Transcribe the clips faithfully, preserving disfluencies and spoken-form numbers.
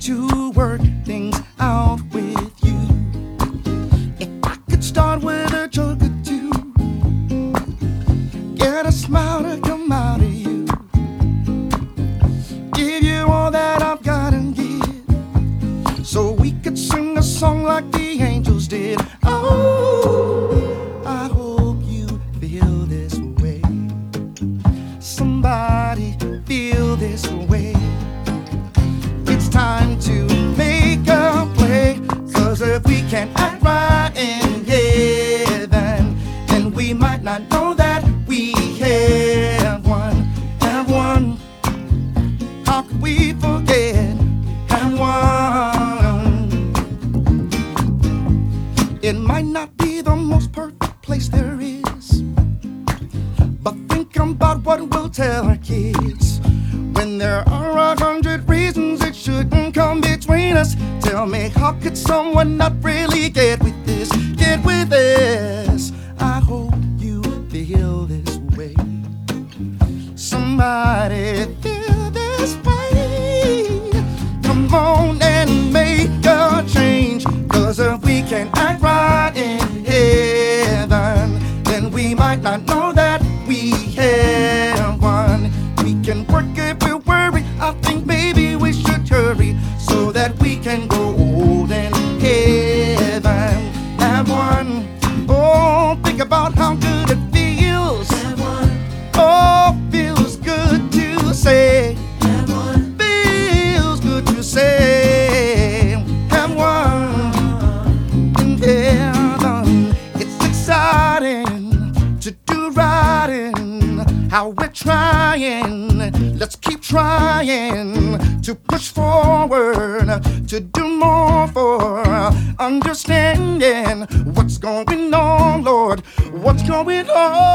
to work things out with you. If I could start with a joke or two, get a smile to come out of you, give you all that I've got and give, so we could sing a song like the angels did. Oh, I hope you feel this way. Somebody feel this way. It's time to make a play, 'cause if we can't act right in heaven, then we might not know that we have one, have one. How could we forget have one? It might not be the most perfect place there is, but think about what we'll tell our kids when there are a hundred reasons it shouldn't come between us. Tell me, how could someone not really get with this, get with this? I hope you feel this way. Somebody feel this way. Come on and make a change, 'cause if we can't act right in heaven, then we might not know that we have one. We can work if we worry. I think maybe we should hurry, so that we can go old in heaven. Have one. Oh, think about how good it feels. Have one. Oh, feels good to say. Have one. Feels good to say. Have one in heaven. It's exciting to do right in how we're trying. Let's keep trying to push forward, to do more for understanding what's going on, Lord, what's going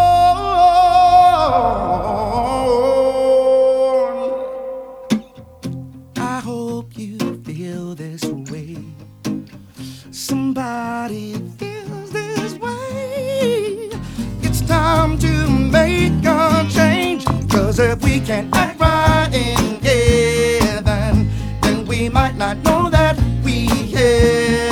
on. I hope you feel this way. Somebody feels this way. It's time to make a change, 'cause if we can't act right in heaven, then we might not know that we have